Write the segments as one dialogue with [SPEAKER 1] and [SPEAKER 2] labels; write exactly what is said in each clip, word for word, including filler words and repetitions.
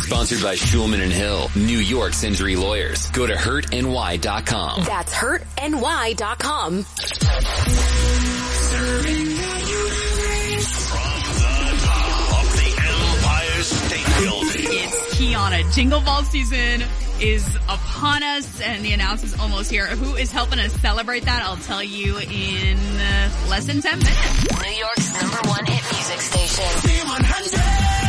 [SPEAKER 1] Sponsored by Schulman and Hill, New York's injury lawyers. Go to hurt N Y dot com.
[SPEAKER 2] That's hurt N Y dot com.
[SPEAKER 3] Serving the universe from the top of the Empire State Building.
[SPEAKER 4] It's Kiana. Jingle Ball season is upon us, and the announce is almost here. Who is helping us celebrate that? I'll tell you in uh, less than ten minutes.
[SPEAKER 2] New York's number one hit music station.
[SPEAKER 3] B one hundred.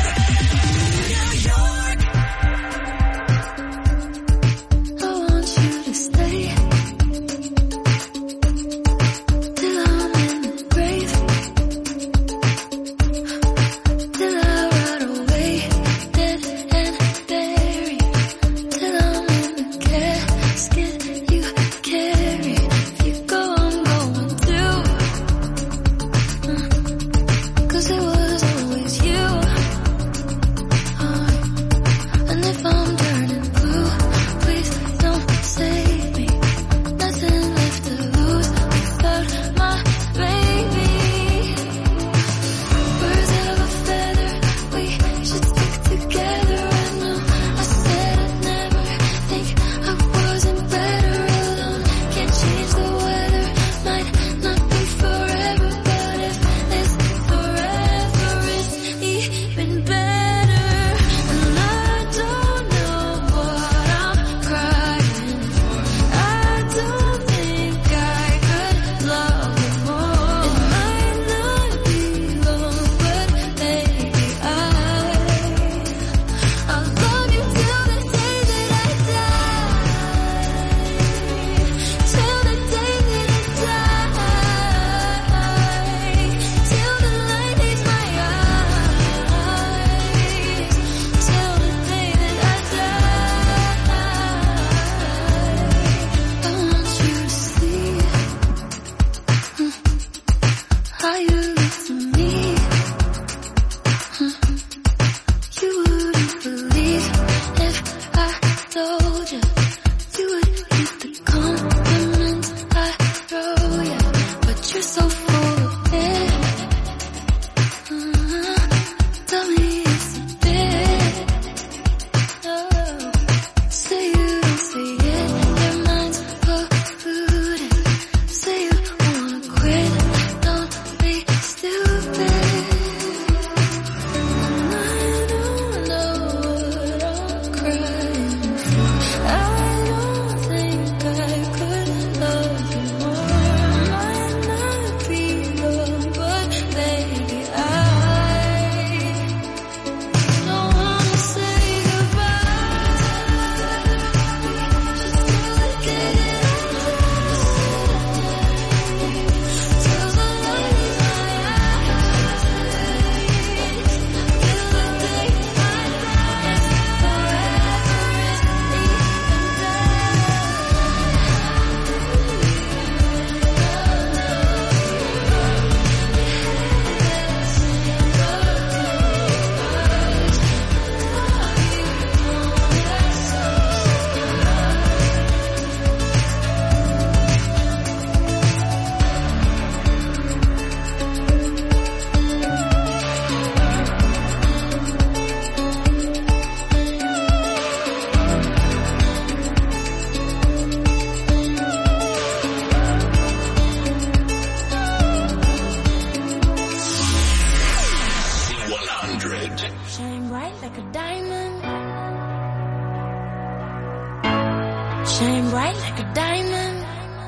[SPEAKER 5] Shine bright like a diamond.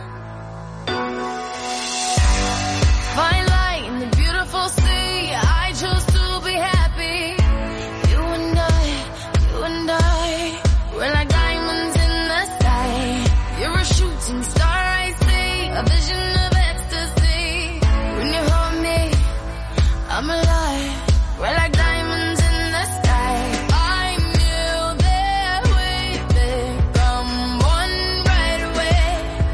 [SPEAKER 5] Fine light in the beautiful sea. I choose to be happy. You and I, you and I, we're like diamonds in the sky. You're a shooting star, I see, a vision of ecstasy. When you hold me, I'm alive. We're like diamonds in the sky. I knew that we'd become one right away.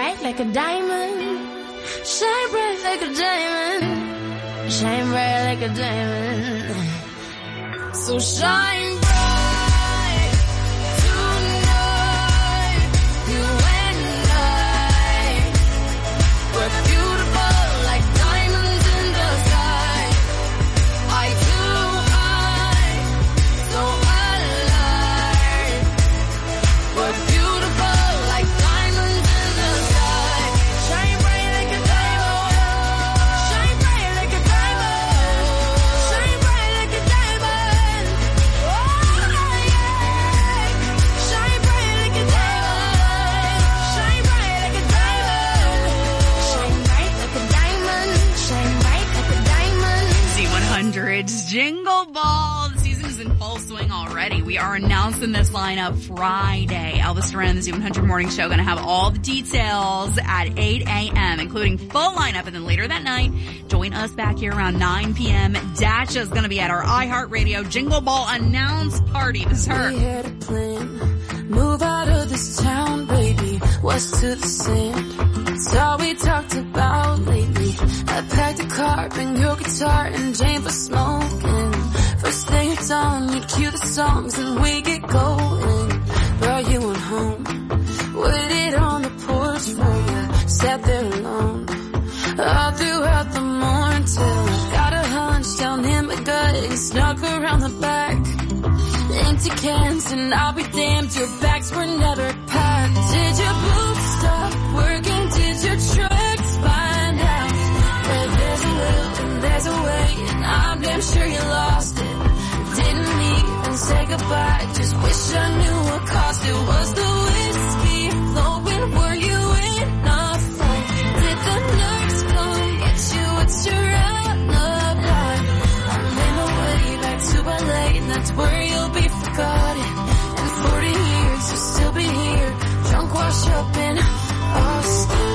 [SPEAKER 5] bright like a diamond. Shine bright like a diamond. Shine bright like a diamond. So shine bright tonight. You and I, we're beautiful like diamonds in the sky. Eye to eye, so alive. We're beautiful like diamonds in the sky. Shine bright like a diamond. Shine bright like a diamond. Shine bright like a diamond. Oh yeah. Shine bright like a diamond. Shine bright like a diamond. Shine bright like a diamond. Shine bright like a diamond.
[SPEAKER 4] Z one hundred's Jingle Ball. The season is in full swing already. We are announcing this lineup Friday. Elvis Duran, the Z one hundred Morning Show, going to have all the details at eight a.m., including full lineup. And then later that night, join us back here around nine p.m. Dasha's going to be at our iHeartRadio Jingle Ball announce party. This is her.
[SPEAKER 5] We had a plan. Move out of this town, baby. West to the sand. It's all we talked about lately. I packed a car, bring your guitar, and Jane for smoking. First thing it's on, you cue the songs, and we get going. Brought you on home. Waited on the porch for you. Sat there alone. All throughout the morning till I got a hunch down in my gut and snuck around the back. Empty cans and I'll be damned, your bags were never packed. Did your boots stop working? Did your trucks find out that there's a will and there's a way, and I'm damn sure you lost it. Didn't even say goodbye, just wish I knew what cost it. Was the whiskey flowing? Were you in a fight? Did the nurse come get you? What's your alibi? I'm in my way back to L A, and that's where you'll be forgotten. In forty years, you'll still be here, drunk, washed up in Austin.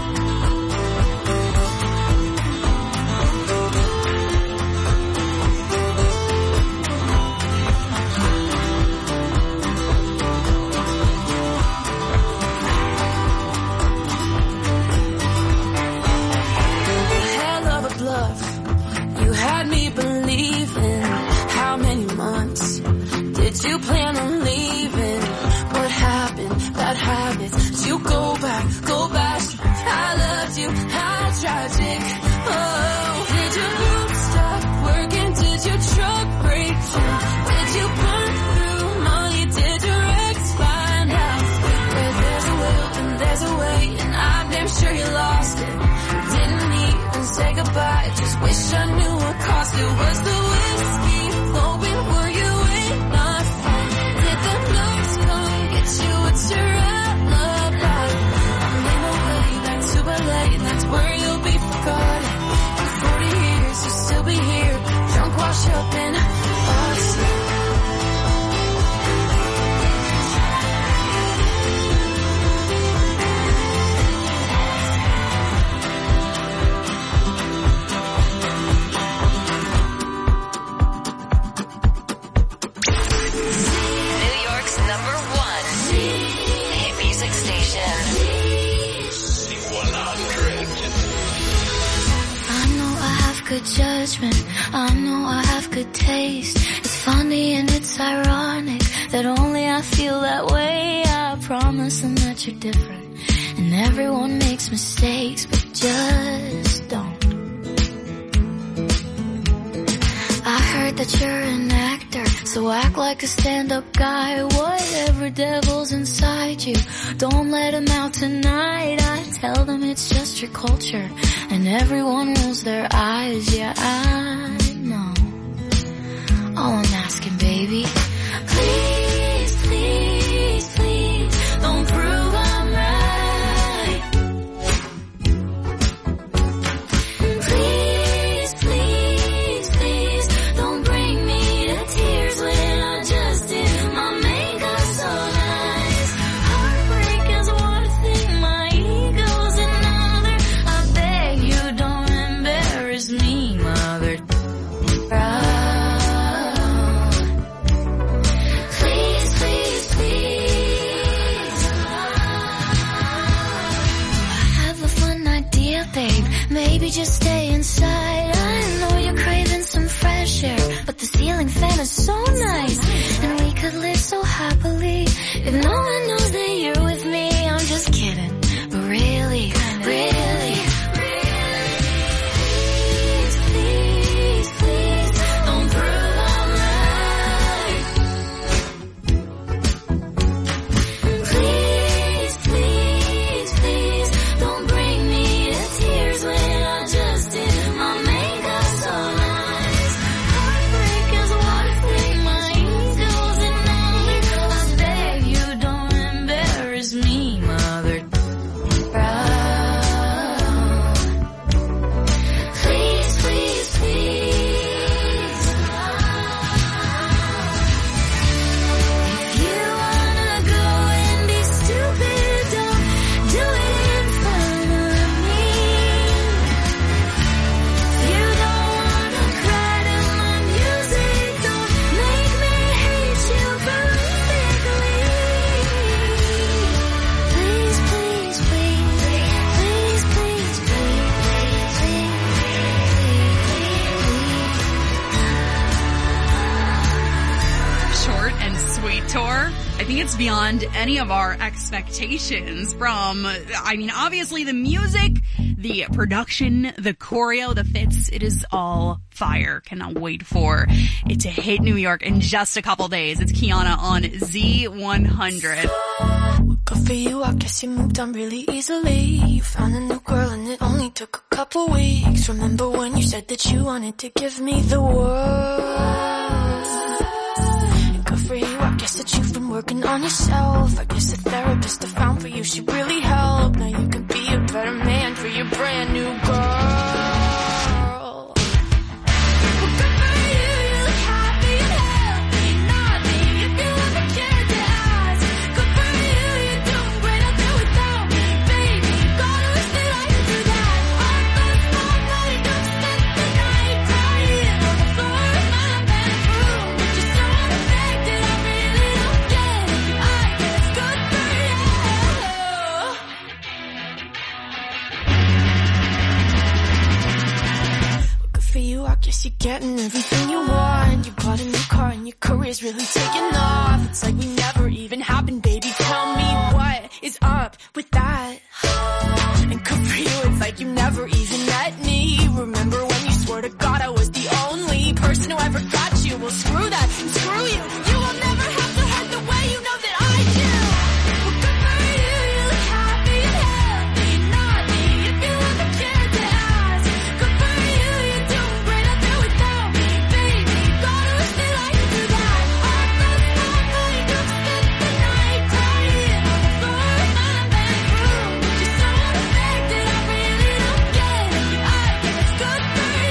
[SPEAKER 5] Hell of a bluff, you had me believing. How many months did you plan on leaving? What happened? Bad habits. Did you go back? Go back. I loved you. How tragic. Oh, did your boots stop working? Did your truck break down? Did you burn through money? Did your ex find out? Where there's a will and there's a way, and I'm damn sure you lost it. Didn't even say goodbye, just wish I knew what cost it. Was the whiskey flowing? Were you in a fight? Did the nurse come get you? What's your alibi? I'm in my way back to L A, and that's where you'll be forgotten. In forty years, you'll still be here, drunk, washed up in Austin.
[SPEAKER 2] New York's number one hit music station.
[SPEAKER 3] one hundred.
[SPEAKER 5] I know I have good judgment, I know I have good taste. It's funny and it's ironic that only I feel that way. I promise them that you're different, and everyone makes mistakes, but just don't. I heard that you're an actor, so act like a stand-up guy. Whatever devil's inside you, don't let him out tonight. I tell them it's just your culture, and everyone rolls their eyes. Yeah, I know. All I'm asking, baby, please, please, please, don't prove I'm right. Please, please, please, don't bring me to tears when I just did my makeup so nice. Heartbreak is one thing, my ego's another. I beg you don't embarrass me, mother. Maybe just stay inside. I know you're craving some fresh air, but the ceiling fan is so nice, and we could live so happily if no one knows that you're with me. I'm just kidding, but really, really, please, please, please, don't prove I'm right. Please, please, please, don't bring me to tears when I just did my makeup so nice. Heartbreak is one thing, my angels and me. I beg you don't embarrass me, mother. Please, please, please. If you wanna go and be stupid, don't do it in front of me. If you don't wanna cry to my music, don't make me hate you horrifically. Please, please, please, please, please, please, please,
[SPEAKER 4] Short and sweet tour. I think it's beyond any of our expectations from, I mean, obviously the music, the production, the choreo, the fits, it is all fire. Cannot wait for it to hit New York in just a couple days. It's Kiana on Z one hundred.
[SPEAKER 5] Good for you, I guess you moved on really easily. You found a new girl and it only took a couple weeks. Remember when you said that you wanted to give me the world? And good for you, I guess that you've been working on yourself. I guess the therapist I found for you should really help. Now you can be a better man for your brand new girl. Well, good for you, you look happy and healthy. Not me, if you ever cared to ask. Good for you, you're doing great out there without me, baby. Gotta wish that I could do that. I thought small night, don't spend the night crying on the floor of my bedroom. But you're so unaffected, I really don't get it. I guess good for you. Good for you, I guess you're getting everything you want. You bought a new car and your career's really taking off. It's like we never even happened, baby. Tell me what is up with that. And good for you, it's like you never even met me. Remember when you swore to God I was the only person who ever got you? Well, screw that and screw you. You will never have to hurt the way you know that I do. Well, good for you, you look happy and healthy. Not me, if you ever cared to ask. Good for you, you're doing great out there without me, baby. Gotta wish that I could do that. I thought small night, don't spend the night crying on the floor of my bedroom. But you're so unaffected, I really don't get it. I guess good for you.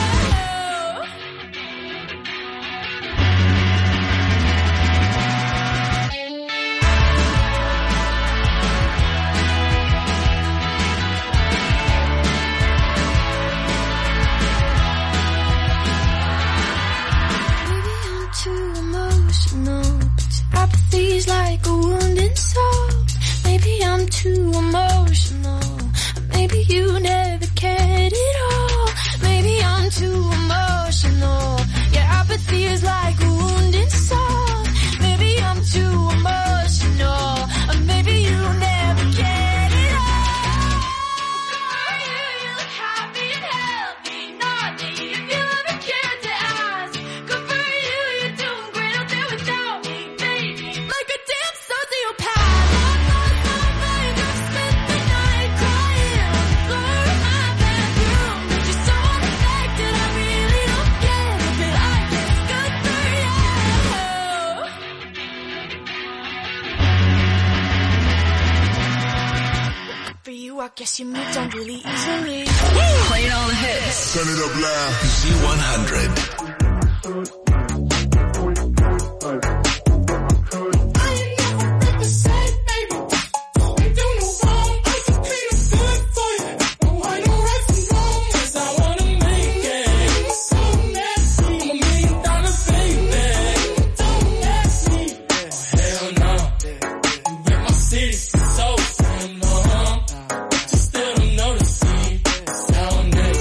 [SPEAKER 5] Maybe I'm too emotional, but your apathy's like a wounded soul. Maybe I'm too emotional, maybe you never cared at all. Maybe I'm too emotional, your apathy is like a wounded soul. Maybe I'm too emotional, or maybe you never cared at all. Good for you, you look happy and healthy. Not me, if you ever cared to ask. Good for you, you're doing great out there without me, baby. Like a damn sociopath. I thought small night, don't spend the night crying on the floor of my bedroom. But you're so unaffected, I really don't get it. But I guess good for you. Good for you, I guess you moved on really easily.
[SPEAKER 4] Playing all the hits.
[SPEAKER 3] Turn it up loud. Z one hundred.
[SPEAKER 6] City, so, so, no, but you still don't know the scene. So, no.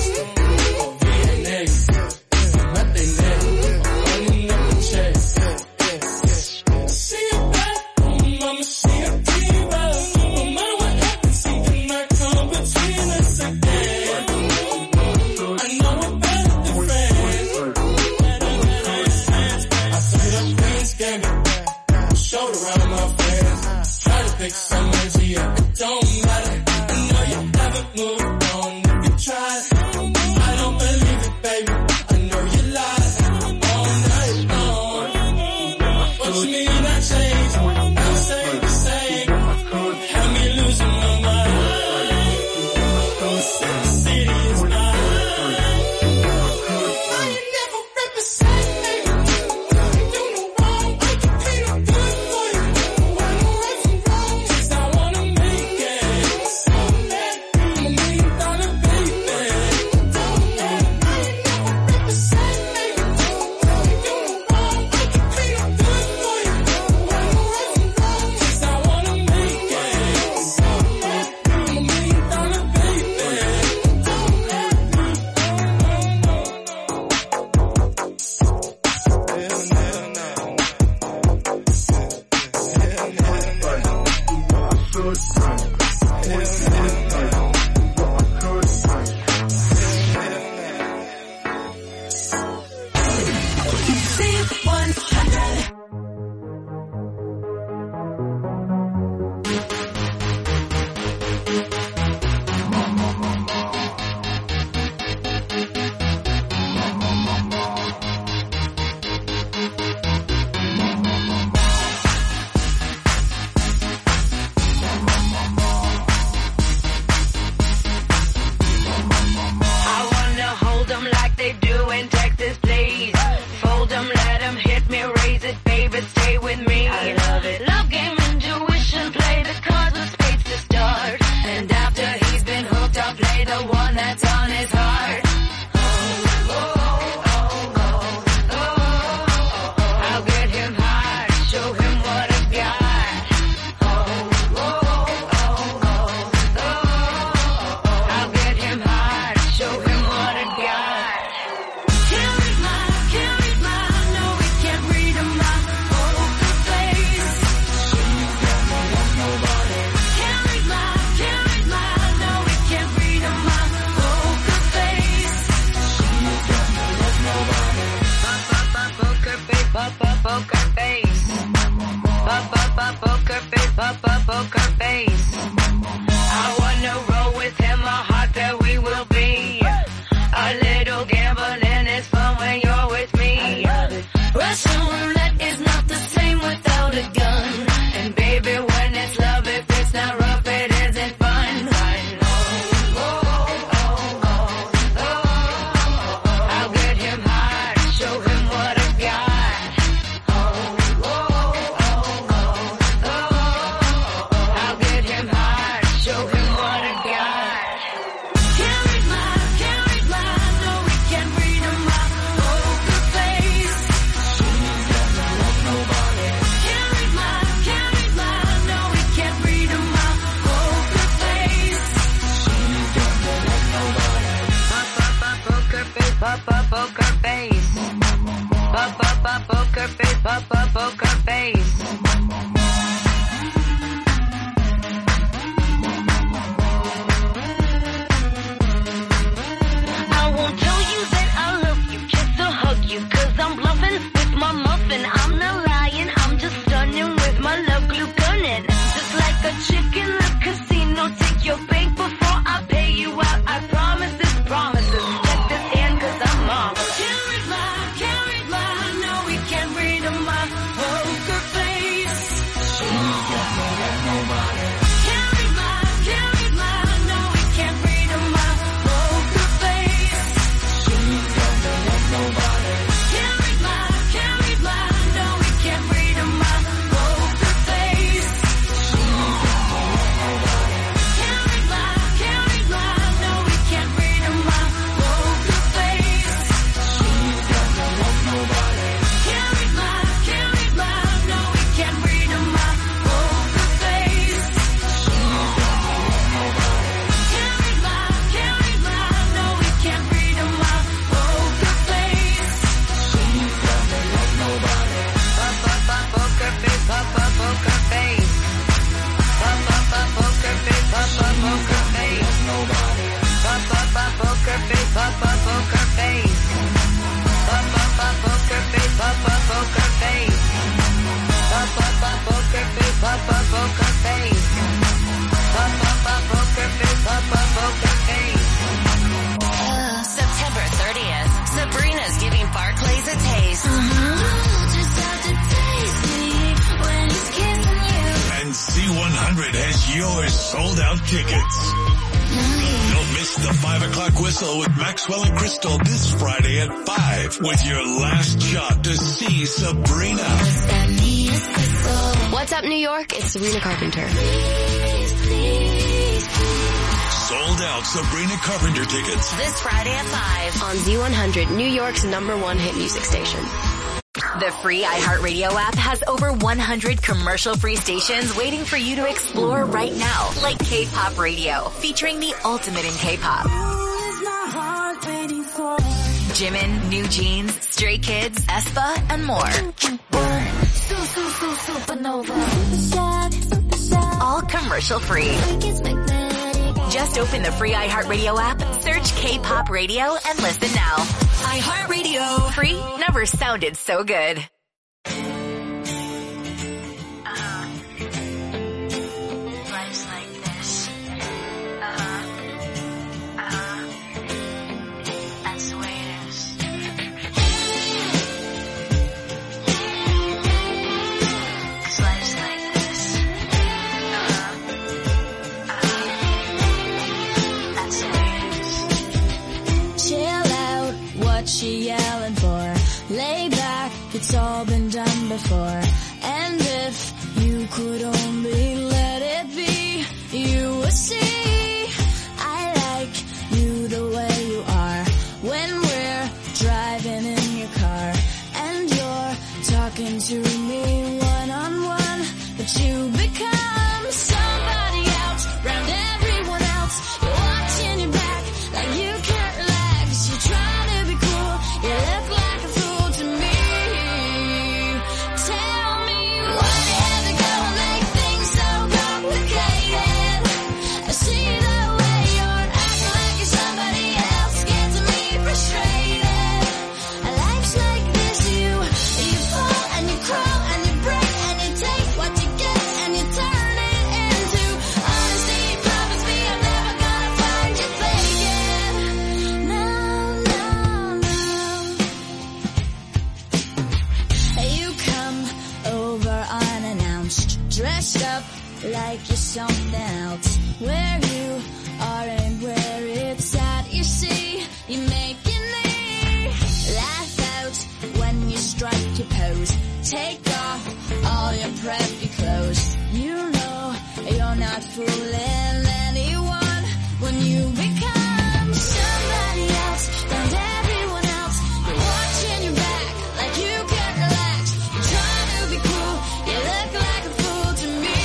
[SPEAKER 3] Maxwell and Crystal this Friday at five with your last shot to see Sabrina.
[SPEAKER 6] What's up, New York? It's Sabrina Carpenter.
[SPEAKER 3] Sold out Sabrina Carpenter tickets.
[SPEAKER 2] This Friday at five
[SPEAKER 6] on Z one hundred, New York's number one hit music station.
[SPEAKER 2] The free iHeartRadio app has over one hundred commercial-free stations waiting for you to explore right now, like K-Pop Radio, featuring the ultimate in K-Pop. Jimin, New Jeans, Stray Kids, aespa, and more. All commercial free. Just open the free iHeartRadio app, search K-Pop Radio, and listen now. iHeartRadio. Free never sounded so good.
[SPEAKER 5] She yelling for, lay back, it's all been done before. And if you could only let it be, you would see I like you the way you are. When we're driving in your car and you're talking to me one on one, but you become somebody else, round everyone else. You're watching your back like you can't relax. You're trying to be cool. You look like a fool to me. Tell me why you had to go and make things so complicated. I see the way you're acting like you're somebody else, gets me frustrated. Life's like this, you you fall and you crawl and you break and you take what you get and you turn it into honesty. Promise me I'm never gonna find you faking. No, no, no. You come over unannounced, dressed up like you're something else. Where you are and where it's at, you see, you make me laugh out when you strike your pose. Take off all your preppy clothes. You know you're not fooling anyone when you become somebody else, and everyone else. You're watching your back like you can't relax. You're trying to be cool. You look like a fool to me.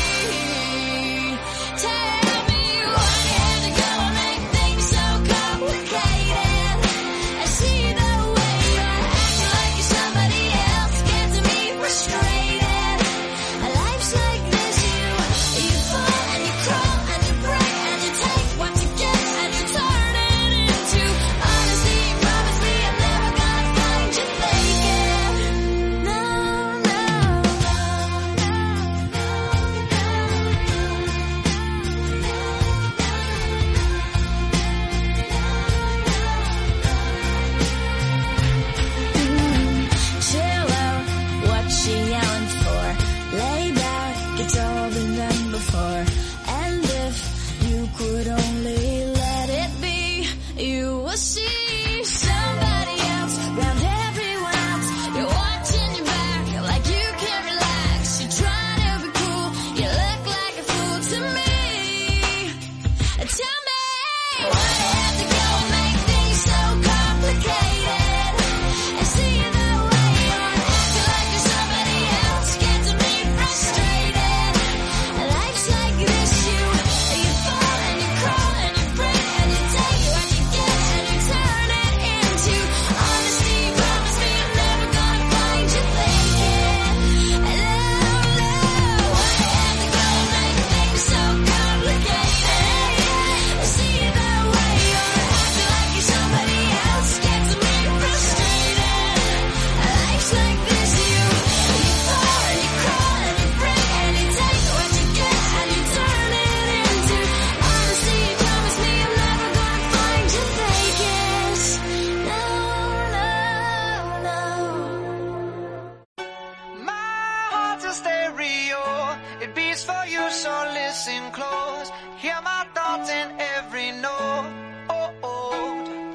[SPEAKER 5] Tell me why you had to go and make things so complicated. I see the way you're acting like you're somebody else, gets me frustrated. Life's like this, you you fall and you crawl and you break and you take what you get and you turn it into honesty. Promise me I'm never gonna find you faking. No, no, chill out, what she yelling for? Lay back, it's all been done before. And if you could only let it be, you will see somebody else, round everyone else. You're watching your back like you can't relax. You're trying to be cool, you look like a fool to me. Tell me why you had to go and make things so complicated. I see the way you're acting like you're somebody else, gets me frustrated. Life's like this, you you fall and you crawl and you break and you take what you get and you turn it into honesty. Promise me I'm never gonna find you faking. No, no, why you had to go and make things so complicated? I see the way you're acting like you're somebody else, gets me frustrated. Life's like this, you you fall and you crawl and you break and you take what you get and you turn it into honesty. Promise me I'm never gonna find you faking. No, no, no.
[SPEAKER 7] My heart's a stereo, it beats for you, so listen close. Hear my thoughts in every note. Oh, oh.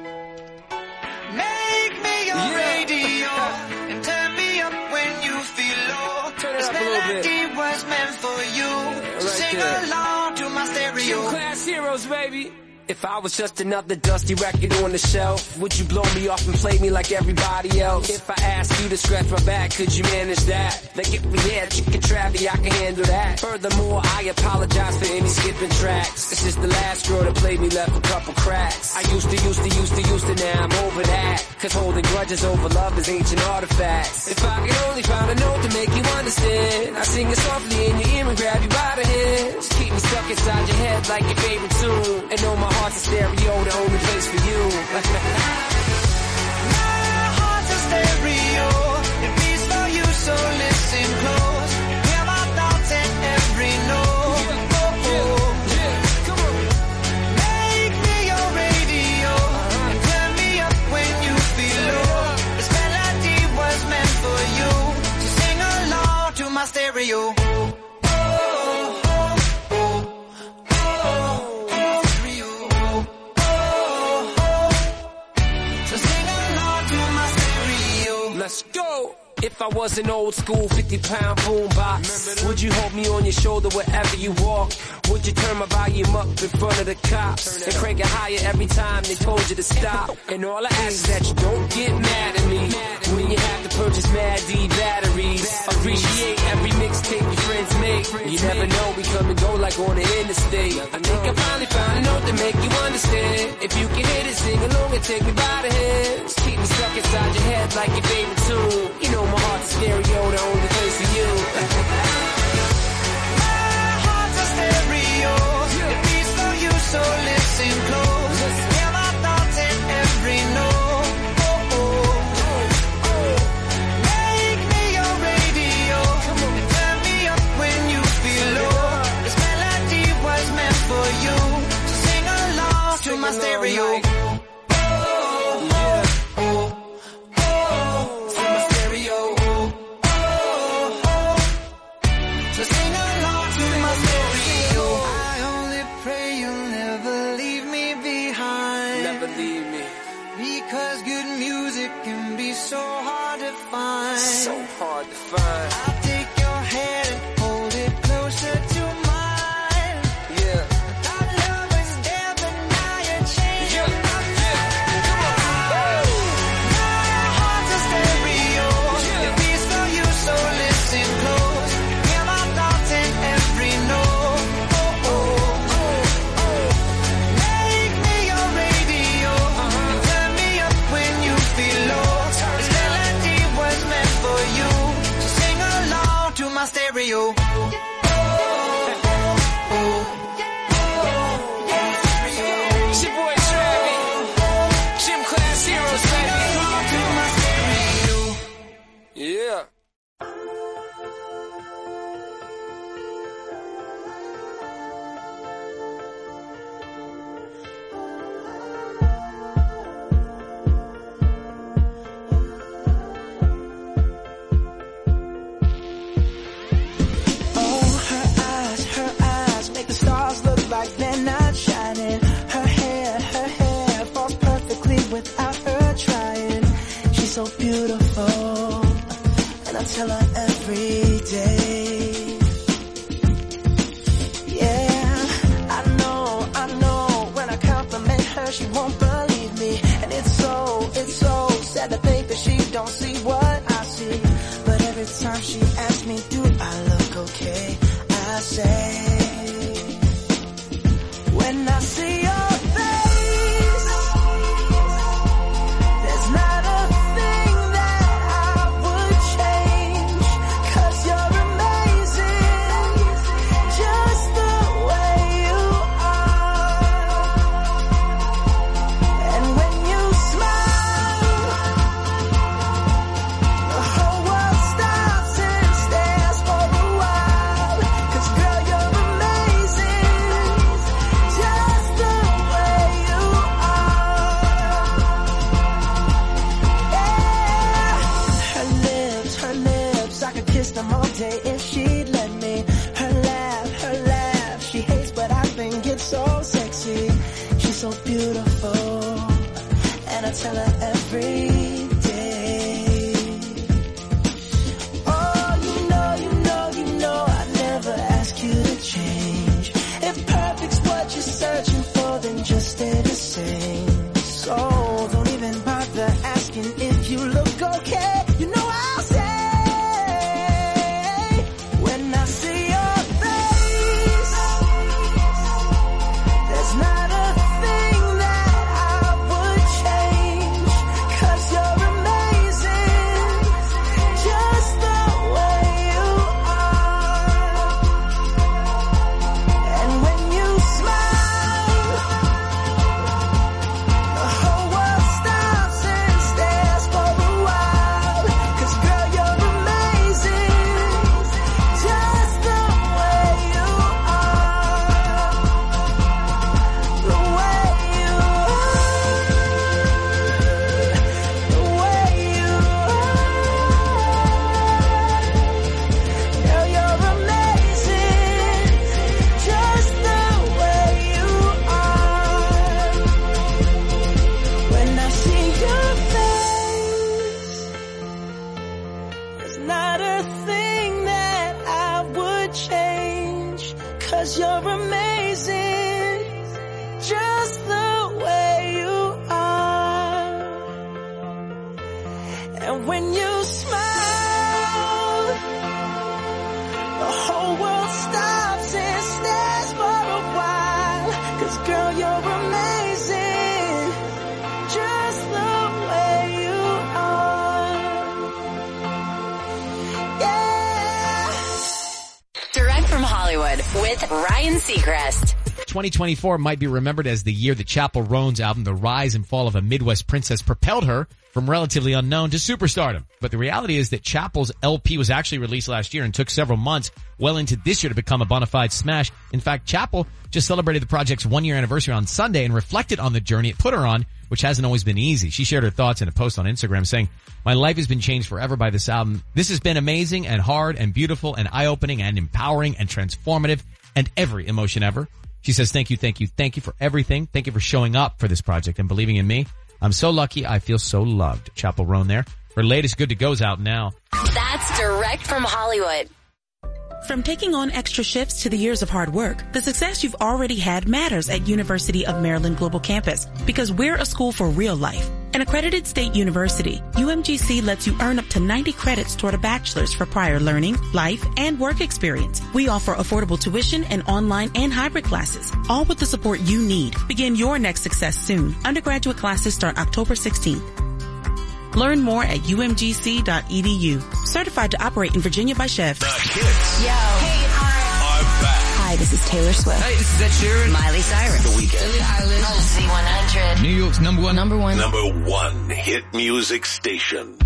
[SPEAKER 7] Make me your radio and turn me up when you feel low.
[SPEAKER 8] Turn it
[SPEAKER 7] This
[SPEAKER 8] up a little bit.
[SPEAKER 7] melody was meant for you, so
[SPEAKER 8] right
[SPEAKER 7] sing
[SPEAKER 8] there.
[SPEAKER 7] along to my stereo.
[SPEAKER 8] Class heroes, baby. If I was just another dusty record on the shelf, would you blow me off and play me like everybody else? If I asked you to scratch my back, could you manage that? Like if we had chicken trappy, I can handle that. Furthermore, I apologize for any skipping tracks. It's just the last girl that played me left a couple cracks. I used to, used to, used to, used to, now I'm over that. Cause holding grudges over love is ancient artifacts. If I could only find a note to make you understand, I sing it softly in your ear and grab you by the hands. Keep me stuck inside your head like your favorite tune. And know my heart's a stereo, the only place for you.
[SPEAKER 7] My heart's a stereo, it beats for you, so listen close. Hear my thoughts in every note. Oh, oh. Come on. Make me your radio, and turn me up when you feel low. This melody was meant for you, so sing along to my stereo.
[SPEAKER 8] Let's go. If I was an old school fifty pound boombox, would you hold me on your shoulder wherever you walk? Would you turn my volume up in front of the cops and crank it higher every time they told you to stop? And all I ask is that you don't get mad at me when you have to purchase Mad D batteries. Appreciate every mixtape your friends make. You never know, we come and go like on the interstate. I think I finally found a note to make you understand. If you can hit it, sing along and take me by the hands. Keep me stuck inside your head like your favorite tune. You know my heart's a stereo, the only place for you.
[SPEAKER 7] My heart's a stereo, it beats for you, so listen close. Hear my thoughts in every note. Oh, oh. Make me your radio, and turn me up when you feel low. This melody was meant for you, so sing along to my stereo. So hard to find.
[SPEAKER 8] So hard to find.
[SPEAKER 7] I'll take your hand and hold it closer to mine.
[SPEAKER 8] Yeah.
[SPEAKER 7] Our love was there, but now you're changing
[SPEAKER 8] Yeah.
[SPEAKER 7] my mind. My heart's a stereo. It beats for you, so listen close. Hear my thoughts in every note. Oh, oh, oh. Make me your radio, and turn me up when you feel low. My stereo.
[SPEAKER 8] It's your boy Travis, Gym Class Heroes, baby. Yeah.
[SPEAKER 9] So beautiful, and I tell her every day. Yeah, I know, I know, when I compliment her, she won't believe me. And it's so, it's so sad to think that she don't see what I see. But every time she asks me, do I look okay? I say, when I see your face, there's not a if she'd let me. Her laugh, her laugh, she hates but I think it's so sexy. She's so beautiful, and I tell her every day. Oh, you know, you know, you know I never ask you to change. If perfect's what you're searching for, then just stay just the way you are. And when you smile, the whole world stops and stares for a while. 'Cause girl, you're amazing, just the way you are. Yeah.
[SPEAKER 2] Direct from Hollywood with Ryan Seacrest.
[SPEAKER 10] twenty twenty-four might be remembered as the year that Chappell Roan's album, The Rise and Fall of a Midwest Princess, propelled her from relatively unknown to superstardom. But the reality is that Chappell's L P was actually released last year and took several months well into this year to become a bona fide smash. In fact, Chappell just celebrated the project's one-year anniversary on Sunday and reflected on the journey it put her on, which hasn't always been easy. She shared her thoughts in a post on Instagram saying, "My life has been changed forever by this album. This has been amazing and hard and beautiful and eye-opening and empowering and transformative and every emotion ever." She says, "Thank you, thank you, thank you for everything. Thank you for showing up for this project and believing in me. I'm so lucky. I feel so loved." Chappell Roan there. Her latest Good to Go's out now.
[SPEAKER 2] That's direct from Hollywood.
[SPEAKER 11] From taking on extra shifts to the years of hard work, the success you've already had matters at University of Maryland Global Campus because we're a school for real life. An accredited state university, U M G C lets you earn up to ninety credits toward a bachelor's for prior learning, life, and work experience. We offer affordable tuition and online and hybrid classes, all with the support you need. Begin your next success soon. Undergraduate classes start October sixteenth. Learn more at U M G C dot E D U. Certified to operate in Virginia by Chev.
[SPEAKER 3] The hits.
[SPEAKER 2] Yo. Hey, hi.
[SPEAKER 3] Are back.
[SPEAKER 6] Hi, this is Taylor Swift.
[SPEAKER 12] Hey, this is Ed Sheeran.
[SPEAKER 2] Miley Cyrus.
[SPEAKER 1] The Weeknd.
[SPEAKER 12] Billie Eilish.
[SPEAKER 2] Z one hundred.
[SPEAKER 12] New York's number one.
[SPEAKER 11] Number one.
[SPEAKER 3] Number one hit music station.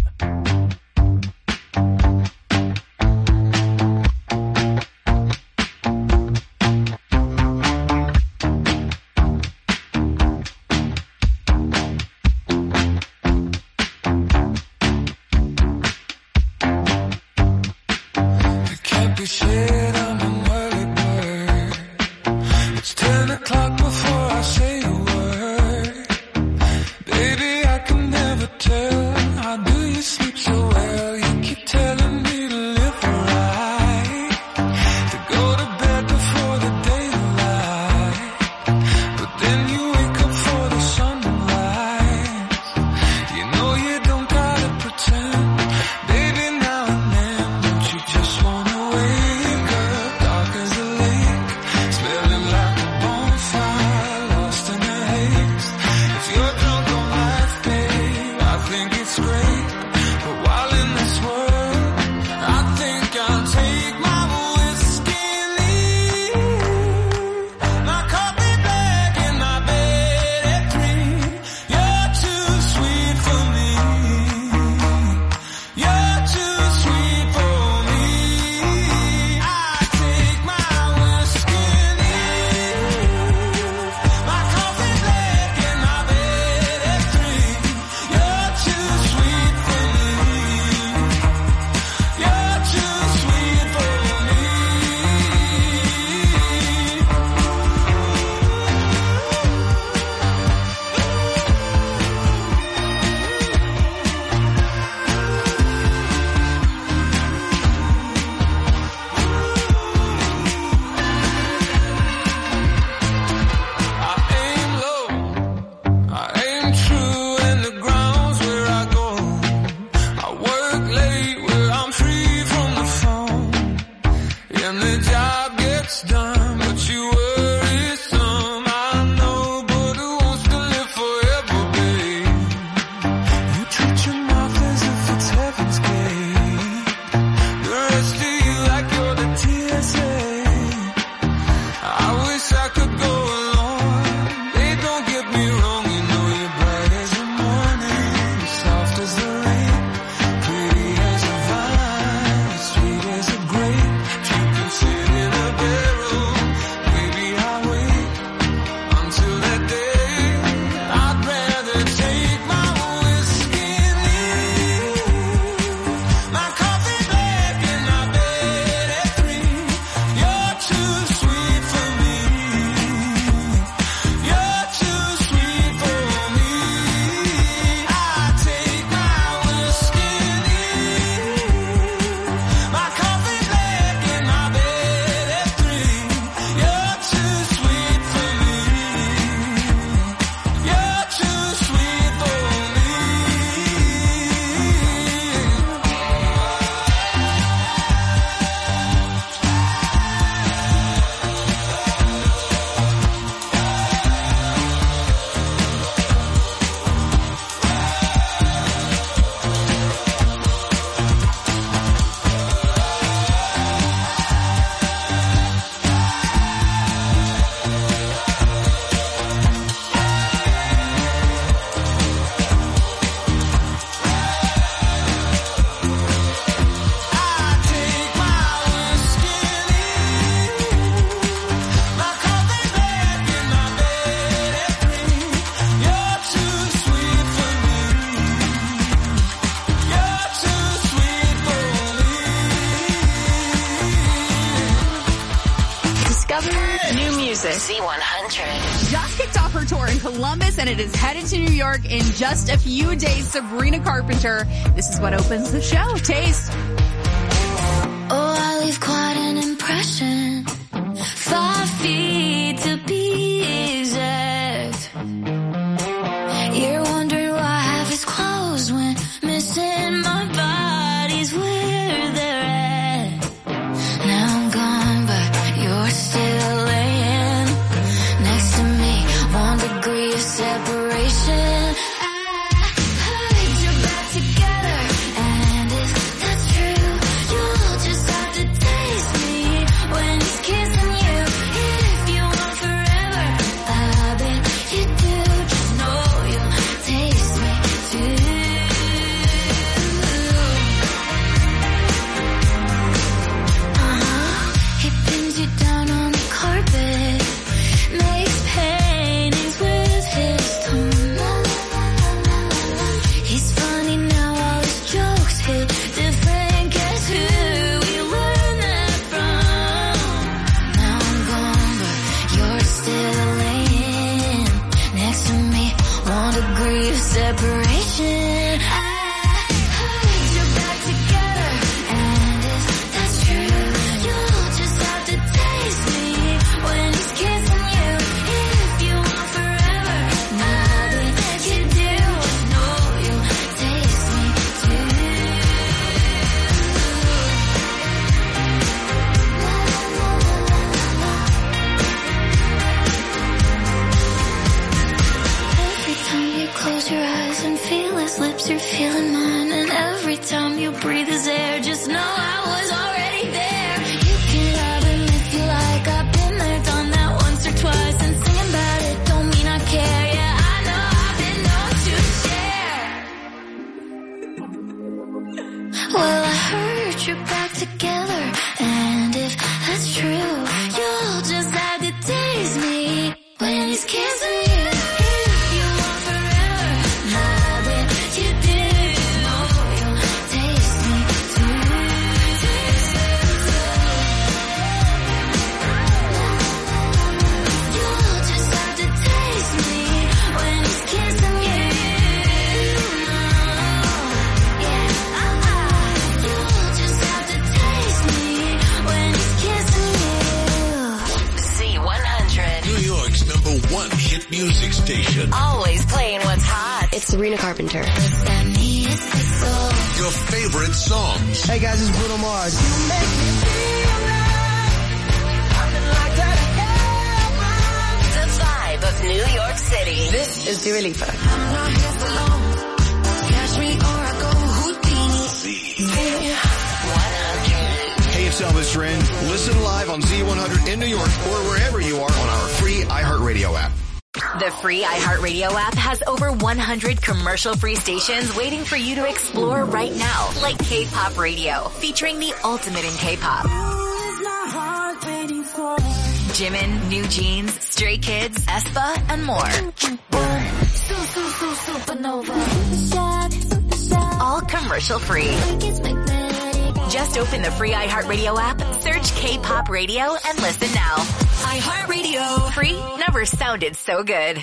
[SPEAKER 9] Think
[SPEAKER 2] Z one hundred.
[SPEAKER 4] Just kicked off her tour in Columbus and it is headed to New York in just a few days. Sabrina Carpenter. This is what opens the show. Taste.
[SPEAKER 5] Oh, I leave quite an impression. Five feet to be exact. You're wondering why half is closed when missing my body's where they're at. Now I'm gone, but you're still laying next to me. One degree of separation. Separation. I hold you back together, and if that's true, you'll just have to taste me when he's kissing you. If you want forever, now that you do, just know you'll taste me too. Every time you close your eyes and feel his lips, you're feeling mine. And every time you breathe his air, just know I was already there. You can love him if you like. I've been there, done that once or twice. And singing about it don't mean I care. Yeah, I know I've been known to share. Well, I heard you're back together, and if that's true, you'll just have to taste me when he's kissing you.
[SPEAKER 3] One hit music station.
[SPEAKER 2] Always playing what's hot.
[SPEAKER 6] It's Sabrina Carpenter.
[SPEAKER 3] Your favorite songs.
[SPEAKER 9] Hey guys, it's Bruno Mars.
[SPEAKER 2] The vibe of New York City.
[SPEAKER 6] This is Dua Lipa.
[SPEAKER 5] I'm not here for long. Catch me or I go Houdini.
[SPEAKER 3] Z
[SPEAKER 2] one hundred.
[SPEAKER 13] Hey, it's Elvis Duran. Listen live on Z one hundred in New York or wherever you are on our free iHeartRadio app.
[SPEAKER 2] The free iHeartRadio app has over one hundred commercial-free stations waiting for you to explore right now, like K-Pop Radio, featuring the ultimate in K-pop. Jimin, New Jeans, Stray Kids, aespa, and more. All commercial-free. Just open the free iHeartRadio app, search K-Pop Radio, and listen now. iHeartRadio. Free never sounded so good.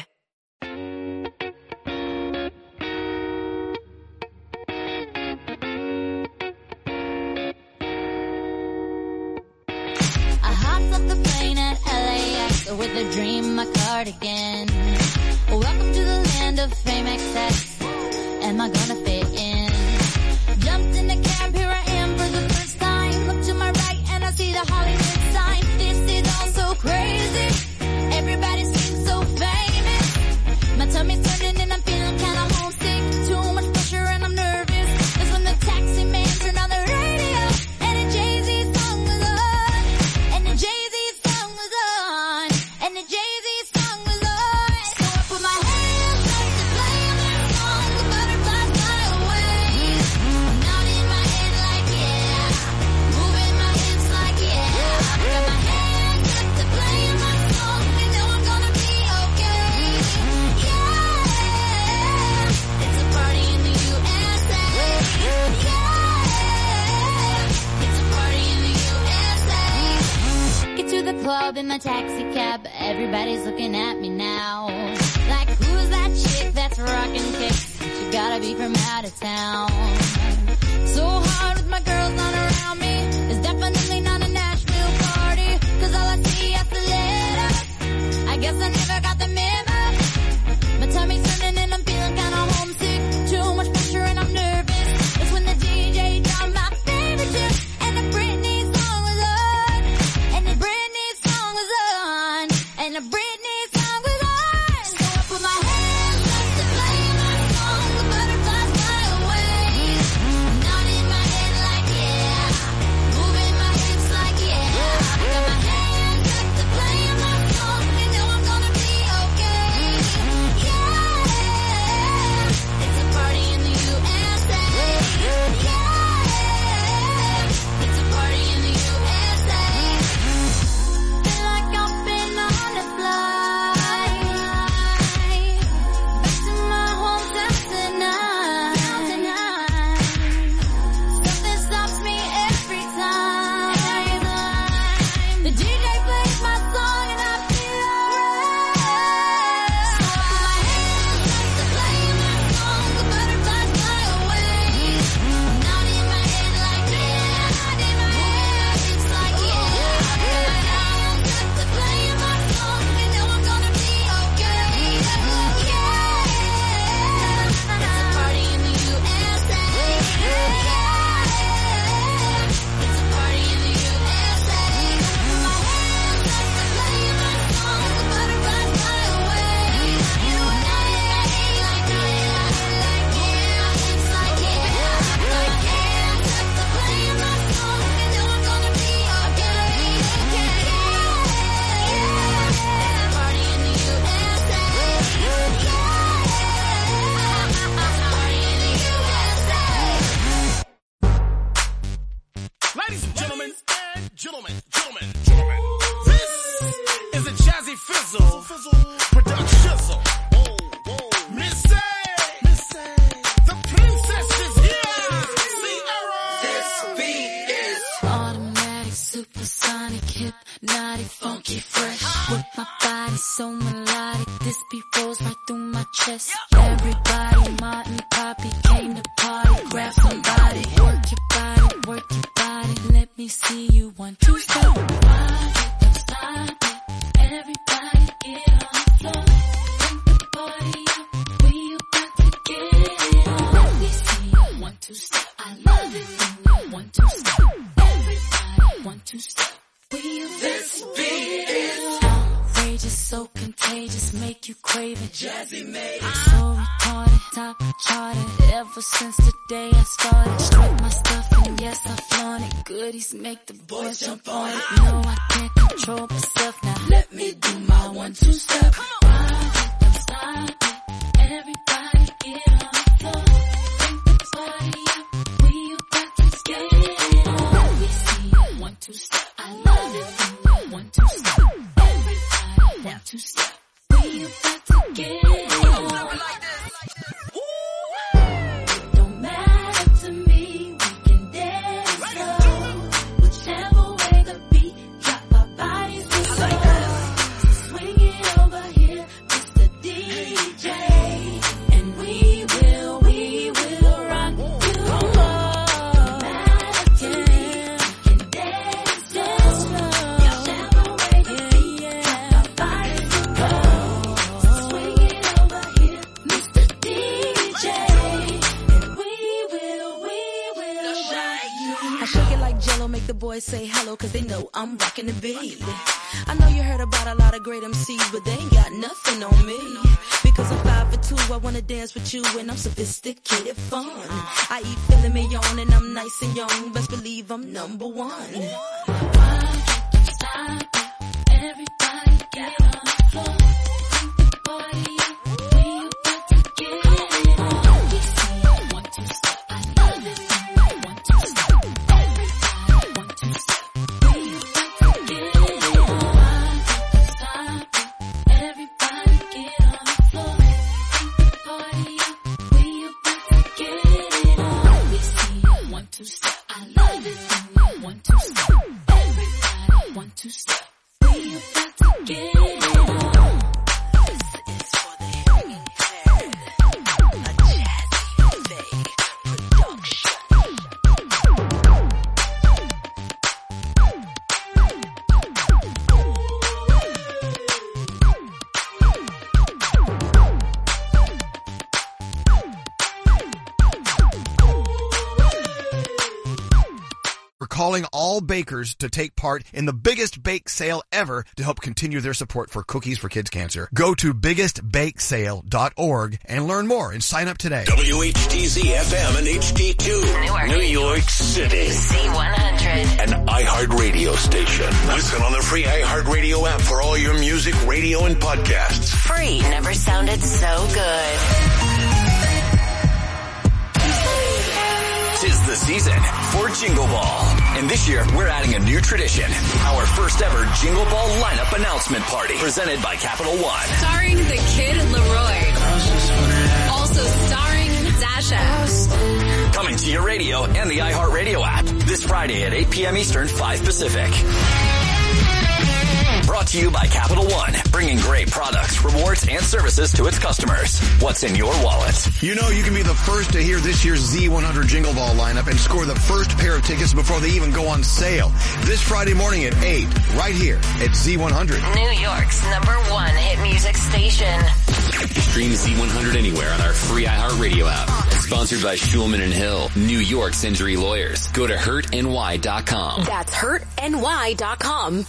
[SPEAKER 5] I hopped off the plane at L A X with a dream, my cardigan. Welcome to the land of fame excess. Am I gonna fit in? Jumped in the cab, here I am for the first time. Look to my right and I see the Hollywood sign. This is all so crazy. Everybody seems so famous. My tummy's turning and I'm feeling kinda homesick. Too much pressure and I'm nervous. That's when the taxi man turned on the radio and the Jay-Z song was on. And the Jay-Z song was on. And the Jay-Z song was on. So I put my hands up to play that song. The butterflies fly away. Nodding my head like yeah. Moving my hips like yeah. I be from out of town. So hard with my girls not around me. It's definitely not a Nashville party. Cause all I see is the letters. I guess I never got the memo. My tummy's turning and I'm feeling kinda homesick. Too much pressure and I'm nervous. It's when the D J dropped my favorite tune. And the Britney song was on. And the Britney song was on. And the Britney song was on. So I put my hands up to play my song. The butterflies fly away. Nodding my head like yeah. Moving my hips like yeah. I got my hands up to play my song. You know I'm gonna be okay. Yeah. It's a party in the U S A. Yeah. It's a party in the U S A. Feel like I've been on a flight back to my hometown tonight. Something stops me every time. The D J plays my song and I feel alright. So I put my hands up to play my song. The butterflies fly away. Nodding my head like yeah. Nodding my head, it's like yeah. I put my hands up to play my song. You know I'm gonna be okay. Yeah. It's a party in the U S A. Yeah. It's a party in the U S A. Put my hands up to play my song. The butterflies fly away. You know I'm nodding my head like yeah. Like yeah. It's like yeah. I put my hands up to play my song. You know I'm gonna be okay. Yeah. It's a party in the U S A. Yeah. It's a party in the U S A.
[SPEAKER 3] Ladies and gentlemen, gentlemen, gentlemen, gentlemen, this is a Jazzy Fizzle production. Oh, oh, Missy, Missy, the princess is here. Sierra. This beat is
[SPEAKER 5] Automatic, supersonic, hypnotic, funky, fresh. With my body so melodic, this beat rolls right through my chest. Everybody, Martin, Poppy came to party. Grab somebody, work your body, work your body. Let me see you one, two, step. Rock it, don't stop it. Everybody get on the floor. Bring the party up. We about to get it on. Let me see you one, two, step. I love it when you one, two, step. Everybody, one, two, step. We about
[SPEAKER 3] this
[SPEAKER 5] to
[SPEAKER 3] beat
[SPEAKER 5] get
[SPEAKER 3] is
[SPEAKER 5] it on. Outrageous, so contagious, make you crave it.
[SPEAKER 3] Jazzy made it.
[SPEAKER 5] So retarded, top charted. Ever since the day I started, straight my stuff and yes I flaunt it. Goodies make the boys jump on it. No, I can't control myself now. Let me do my one two step. Rock it, don't stop it. Everybody get on the floor. Bring the party up. We about to get it on. Let me see you one two step. I love it when you one two step. Everybody one two step. We about to get it on. Don't matter to me, we can dance slow. Whichever way the beat drop, our bodies will slow. Swing it over here, Mister D J, and we will, we will rock you. Don't matter to me, we can dance slow. Whichever way the beat drop, our bodies will go. Swing it over here, Mister D J, and we will, we will rock you.
[SPEAKER 14] I shake it like Jello, make the boys say hello, cause they know I'm rocking the beat. I know you heard about a lot of great M Cs, but they ain't got nothing on me. Because I'm five for two, I wanna dance with you, and I'm sophisticated fun. I eat filet mignon, and I'm nice and young, best believe I'm number one.
[SPEAKER 5] Rock it, don't stop it. Everybody get on the floor. Bring the party up. We about to get it on. We see you one two step. I love it when you one two step. Everybody one two step. We about to get it on. Rock it, don't stop it. Everybody get on the floor. Bring the party up. We about to get it on. We see you one two step. I love it when you one two step. Everybody one two step. We about to get it on.
[SPEAKER 13] calling all bakers to take part in the biggest bake sale ever to help continue their support for Cookies for Kids Cancer. Go to biggest bake sale dot org and learn more and sign up today.
[SPEAKER 15] W H T Z F M and H D two.
[SPEAKER 2] Newark.
[SPEAKER 15] New York City.
[SPEAKER 2] Z one hundred.
[SPEAKER 15] An iHeartRadio station. Listen on the free iHeartRadio app for all your music, radio, and podcasts.
[SPEAKER 2] Free never sounded so good.
[SPEAKER 1] Tis the season for Jingle Ball. And this year, we're adding a new tradition. Our first ever Jingle Ball lineup announcement party presented by Capital One.
[SPEAKER 4] Starring the Kid Leroy. Also starring Zasha.
[SPEAKER 1] Coming to your radio and the iHeartRadio app this Friday at eight p.m. Eastern, five Pacific. Brought to you by Capital One, bringing great products, rewards, and services to its customers. What's in your wallet?
[SPEAKER 13] You know you can be the first to hear this year's Z one hundred Jingle Ball lineup and score the first pair of tickets before they even go on sale. This Friday morning at eight, right here at Z one hundred.
[SPEAKER 2] New York's number one hit music station.
[SPEAKER 1] Stream Z one hundred anywhere on our free iHeartRadio app. Sponsored by Schulman and Hill, New York's injury lawyers. Go to hurt N Y dot com.
[SPEAKER 6] That's hurt N Y dot com.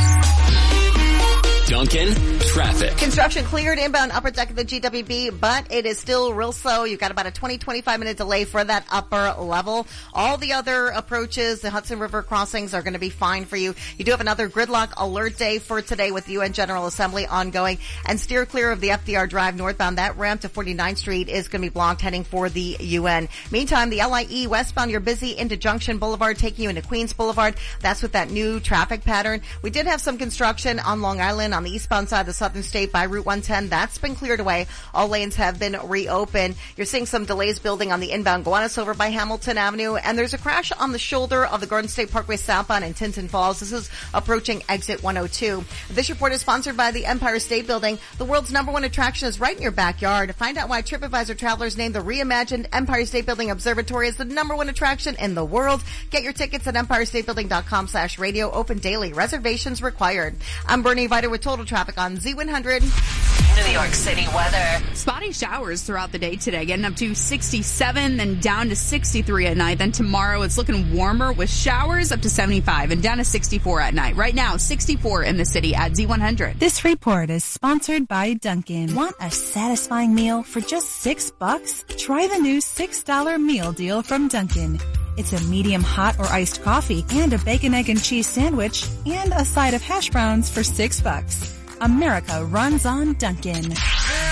[SPEAKER 1] Duncan, traffic.
[SPEAKER 16] Construction cleared inbound upper deck of the G W B, but it is still real slow. You've got about a twenty, twenty-five minute delay for that upper level. All the other approaches, the Hudson River crossings, are going to be fine for you. You do have another gridlock alert day for today with U N General Assembly ongoing, and steer clear of the F D R Drive northbound. That ramp to forty-ninth Street is going to be blocked heading for the U N. Meantime, the L I E westbound, you're busy into Junction Boulevard, taking you into Queens Boulevard. That's with that new traffic pattern. We did have some construction on Long Island on the eastbound side of the Southern State by Route one ten. That's been cleared away. All lanes have been reopened. You're seeing some delays building on the inbound Gowanus over by Hamilton Avenue, and there's a crash on the shoulder of the Garden State Parkway southbound in Tinton Falls. This is approaching exit one oh two. This report is sponsored by the Empire State Building. The world's number one attraction is right in your backyard. Find out why TripAdvisor travelers named the reimagined Empire State Building Observatory as the number one attraction in the world. Get your tickets at empire state building dot com slash radio. Open daily. Reservations required. I'm Bernie Viter with Total Traffic on Z one hundred.
[SPEAKER 2] New York City weather.
[SPEAKER 4] Spotty showers throughout the day today, getting up to sixty-seven, then down to sixty-three at night. Then tomorrow it's looking warmer with showers up to seventy-five and down to sixty-four at night. Right now, sixty-four in the city at Z one hundred.
[SPEAKER 17] This report is sponsored by Dunkin'. Want a satisfying meal for just six bucks? Try the new six dollar meal deal from Dunkin'. It's a medium hot or iced coffee and a bacon, egg, and cheese sandwich and a side of hash browns for six bucks. America runs on Dunkin'.
[SPEAKER 15] Let's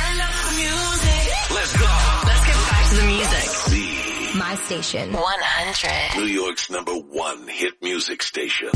[SPEAKER 15] go.
[SPEAKER 2] Let's get back to the music.
[SPEAKER 15] Z.
[SPEAKER 2] My station. one hundred.
[SPEAKER 15] New York's number one hit music station.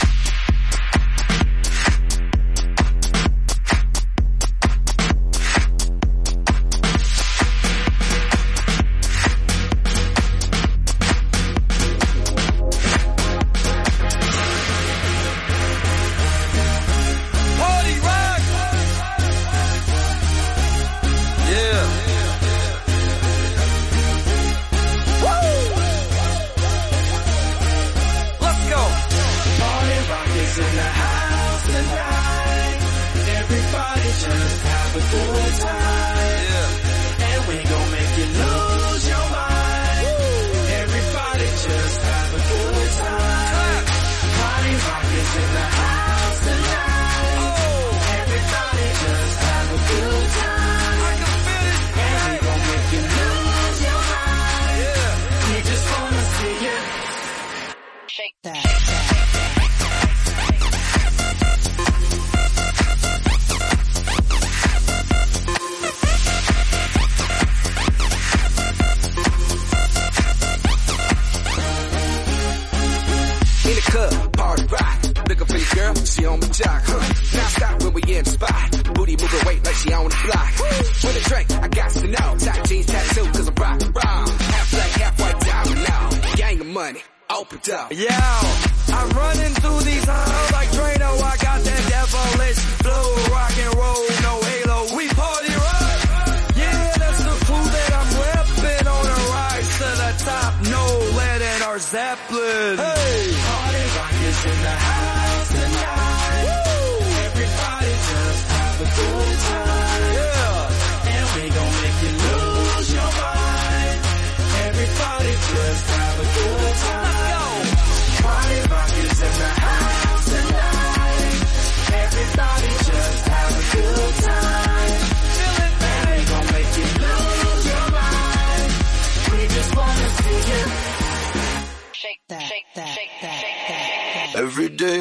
[SPEAKER 18] Yo, I'm running through these halls like Drano. I got that devilish flow, rock and roll, no halo. We party rock. Yeah, that's the crew that I'm repping on a rise to the top. No lead in our Zeppelin. Hey, party rock is in the house tonight. Woo! Everybody just have a good time. Yeah, and we gon' make you lose your mind. Everybody just have a good time. Let's go. Party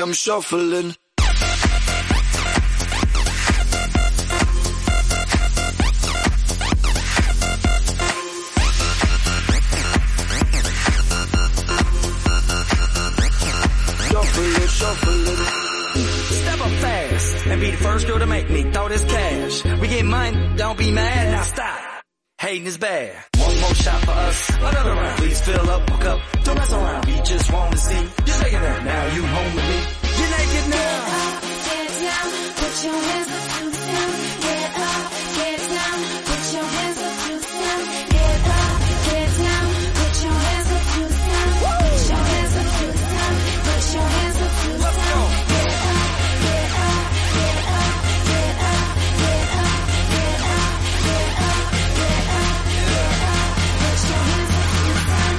[SPEAKER 18] I'm shuffling. Shuffling, shuffling.
[SPEAKER 19] Step up fast and be the first girl to make me throw this cash. We get mine, don't be mad, now stop. Hating is bad. One more shot for us, another round. Please fill up my cup, don't mess around. We just want to see you shaking that. Now you home with me. You're naked now.
[SPEAKER 5] Get down, put your hands up to the sound. Get up, get down, put your hands up to the sound. Get up, get down, put your hands up to the sound. Put your hands up to the sound. Put your hands up to the sound. Get up, get up, get up, get up, get up, get up, get up, get up, get up. Put your hands up to the sound.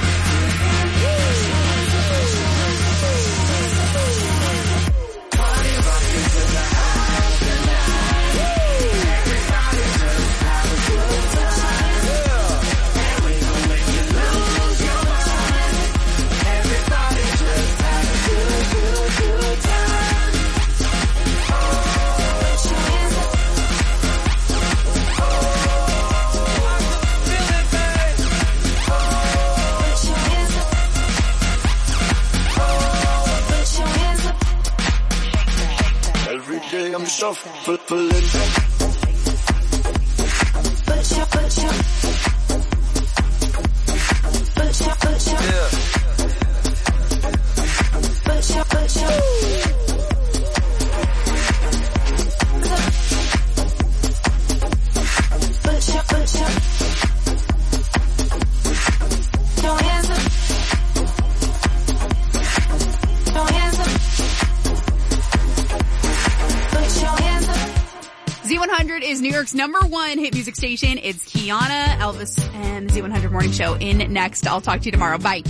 [SPEAKER 5] Party rockin' to the house tonight. Everybody just have a good time. And we gon' make you lose your mind. Everybody just have a good, good, good time. Oh, put your hands up. Oh, I can feel it, babe. Oh, put your hands up. Oh, put your hands up.
[SPEAKER 18] Every day I'm shuffling.
[SPEAKER 5] Put your, put your, put your, put your,
[SPEAKER 18] Yeah.
[SPEAKER 5] put your, put your. Put your, put your. Your hands up. Your hands up. Put your hands up.
[SPEAKER 4] Z one hundred is New York's number one hit music station. It's Kiana, Elvis, and the Z one hundred Morning Show in next. I'll talk to you tomorrow. Bye.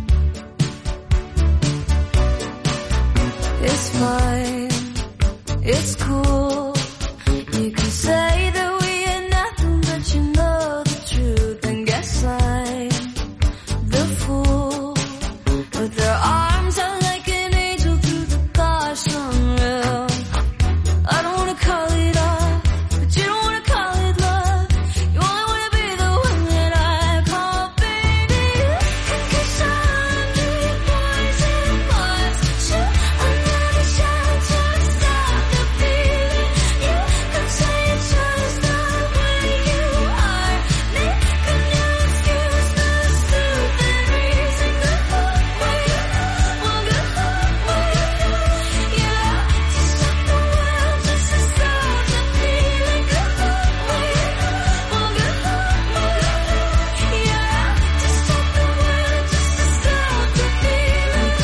[SPEAKER 5] It's fine, it's cool. You can say that we ain't nothing, but you know the truth. And guess I'm the fool. With their arms out like an angel through the gosh unreal. I don't wanna call it off, but you don't wanna call it love. You only wanna be the one that I call baby. Cause I'm the poison bars. Shoot another shot to stop the feeling. You could say it's just the way you are. Make a new excuse, the stupid reason. Good luck with you, well good luck with you. Yeah, to stop the world, just to stop the feeling. Good luck with you, well good luck with you. Yeah, to stop the world, just to stop the feeling.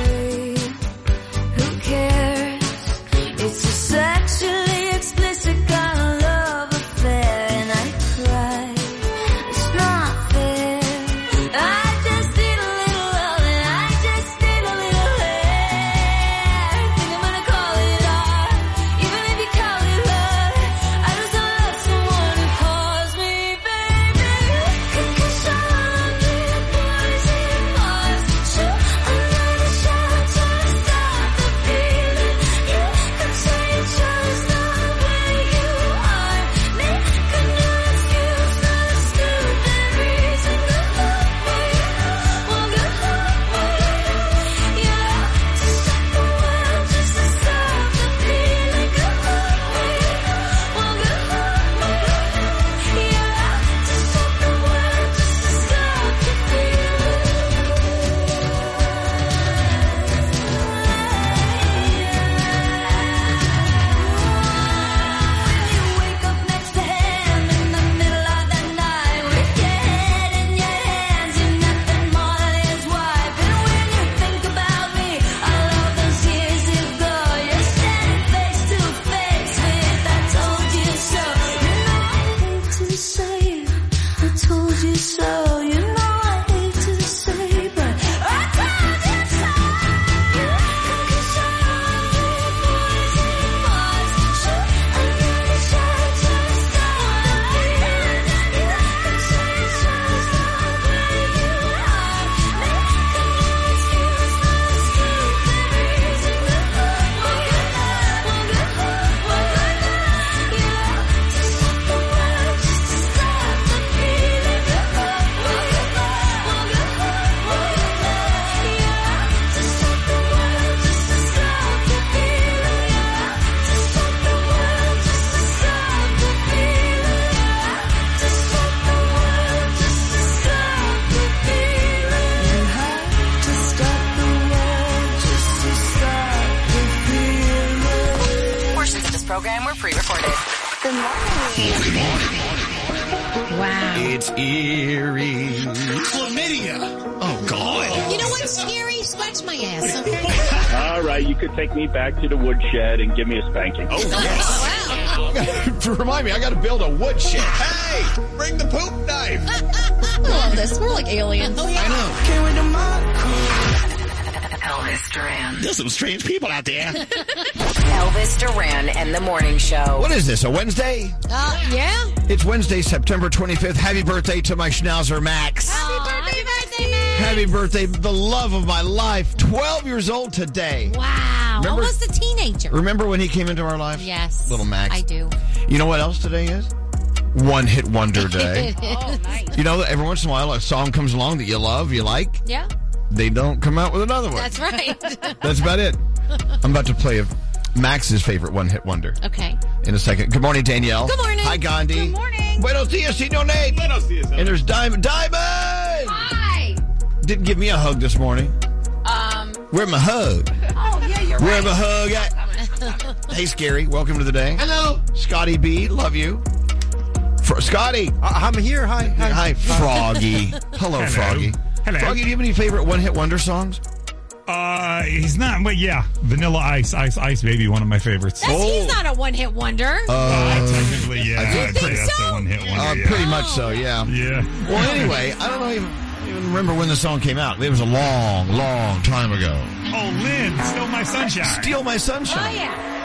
[SPEAKER 5] Who cares? It's a sexually explicit kind of love affair, and I cry. It's not fair. I just need a little love, and I just need a little hair. Think I'm gonna call it art, even if you call it love. I just don't love someone who calls me baby. Cause I'm the poison bars. Shoot another shot to stop the feeling. You could say it's just the way you are. Make a new excuse, the stupid reason. Good luck with you, well good luck with you. Yeah, to stop the world, just to stop the feeling. Good luck with you, well good luck with you. Yeah, to stop the world, just to stop the feeling. You wake up next to him in the middle of the night with your head in your hands, you're nothing more than his wife. And when you think about me, all of those years ago, you're standing face to face with I told you so. You know I hate to say it, I told you so. You know I hate to say, but I told you so. Cause I'm the poison bars. Shoot another shot to stop the feeling. You could say it's just the way you are. Make a new excuse, the stupid reason. Good luck
[SPEAKER 4] Wow.
[SPEAKER 13] It's eerie.
[SPEAKER 3] Chlamydia.
[SPEAKER 13] Oh, God.
[SPEAKER 20] You know what's scary? Scratch my ass, okay?
[SPEAKER 21] All right, you could take me back to the woodshed and give me a spanking.
[SPEAKER 13] Oh, yes. Remind me, I got to build a woodshed. Hey, bring the poop knife.
[SPEAKER 20] I love this. We're like aliens. Oh, yeah.
[SPEAKER 13] I know.
[SPEAKER 7] Came with the Marco.
[SPEAKER 2] Elvis Duran.
[SPEAKER 3] There's some strange people out there.
[SPEAKER 2] Elvis Duran and the Morning Show.
[SPEAKER 13] What is this, a Wednesday?
[SPEAKER 20] Uh, yeah.
[SPEAKER 13] It's Wednesday, September twenty-fifth. Happy birthday to my schnauzer, Max.
[SPEAKER 20] Happy birthday, birthday, Max.
[SPEAKER 13] Happy birthday, the love of my life. twelve years old today.
[SPEAKER 20] Wow.
[SPEAKER 13] Remember-
[SPEAKER 20] Almost a teenager.
[SPEAKER 13] Remember when he came into our life?
[SPEAKER 20] Yes.
[SPEAKER 13] Little Max.
[SPEAKER 20] I do.
[SPEAKER 13] You know what else today is? One Hit Wonder Day.
[SPEAKER 20] Oh, nice.
[SPEAKER 13] You know, every once in a while a song comes along that you love, you like.
[SPEAKER 20] Yeah.
[SPEAKER 13] They don't come out with another one.
[SPEAKER 20] That's right.
[SPEAKER 13] That's about it. I'm about to play a Max's favorite one-hit wonder.
[SPEAKER 20] Okay.
[SPEAKER 13] In a second. Good morning, Danielle.
[SPEAKER 20] Good morning.
[SPEAKER 13] Hi, Gandhi.
[SPEAKER 20] Good morning.
[SPEAKER 13] Buenos dias, Señor Nate.
[SPEAKER 3] Buenos dias.
[SPEAKER 13] And there's Diamond. Diamond!
[SPEAKER 20] Hi.
[SPEAKER 13] Didn't give me a hug this morning.
[SPEAKER 20] Um.
[SPEAKER 13] Where's my hug?
[SPEAKER 20] Oh, yeah, you're
[SPEAKER 13] Where's
[SPEAKER 20] right.
[SPEAKER 13] my hug at? Hey, Scary. Welcome to the day.
[SPEAKER 3] Hello.
[SPEAKER 13] Scotty B. Love you. Fr- Scotty.
[SPEAKER 22] Uh, I'm here. Hi. Hi.
[SPEAKER 13] Hi, Froggy. Hello,
[SPEAKER 22] Hello.
[SPEAKER 13] Froggy.
[SPEAKER 22] Hello.
[SPEAKER 13] Froggy, do you have any favorite one-hit wonder songs?
[SPEAKER 22] Uh, he's not, but yeah. Vanilla Ice, Ice, Ice Baby, one of my favorites.
[SPEAKER 20] That's, He's not a one-hit wonder.
[SPEAKER 22] Uh, technically, yeah.
[SPEAKER 13] I
[SPEAKER 22] I'd say that's a one-hit wonder.
[SPEAKER 13] Uh,
[SPEAKER 22] yeah.
[SPEAKER 13] Pretty much so, yeah.
[SPEAKER 22] Yeah.
[SPEAKER 13] Well, anyway, I don't know even, even remember when the song came out. It was a long, long time ago.
[SPEAKER 22] Oh, Lynn, Steal My Sunshine.
[SPEAKER 13] Steal My Sunshine.
[SPEAKER 20] Oh, yeah.